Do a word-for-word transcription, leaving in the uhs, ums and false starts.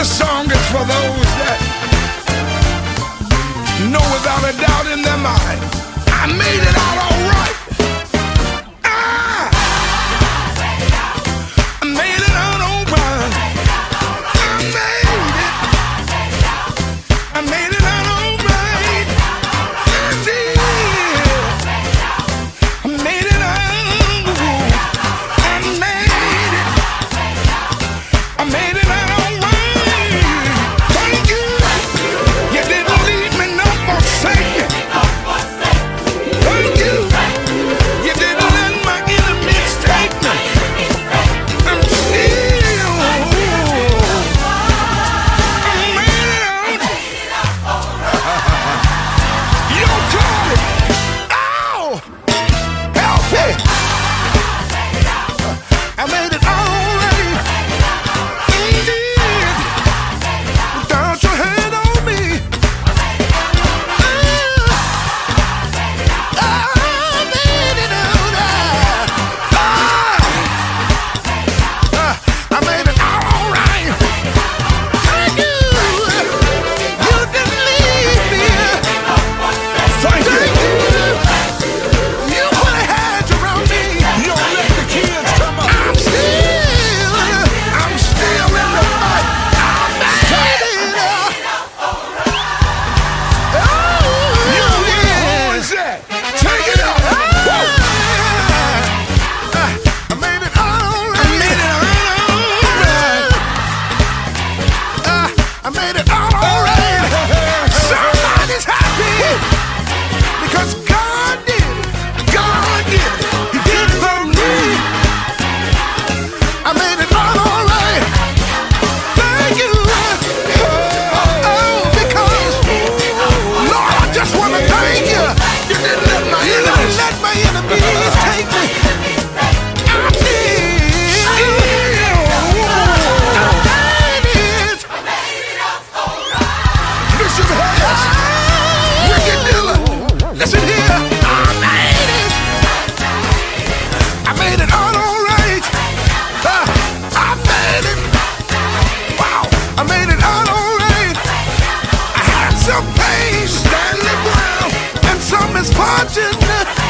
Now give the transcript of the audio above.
This song is for those that know without a doubt in their mind, I made it out all right. Ah, I made it out all right. I made it. I made it out all right. I did. I made it out. I made it. I made it out all right. Thank you. You didn't leave me no forsake me. Thank you. You didn't let my enemies take me. I'm still. I made it out. You don't call it. Ow! Help me. I made it all right. Indeed. Without your hand on me. Ah, I made it out. Ah, ah, I made it all right. Thank you. You didn't leave me. Thank you. You put a hedge around me. You don't let the kids come up. I'm still, I'm still in the fight. I made it out. Oh, you yeah. Who is that? Take it up. I made it all right. I made it all right. I made it all right. Somebody's happy because God did it. God did it. He did it for me. I made it all right. Thank you. Oh, because Lord, I just want to thank you. You didn't let my enemies, let my enemies take me. I'm still. I made it. Listen here. Ricky Dillon. Listen here. I made it. I made it all right. Uh, I made it. Wow. I made it all right. I had some pain standing around and some misfortune.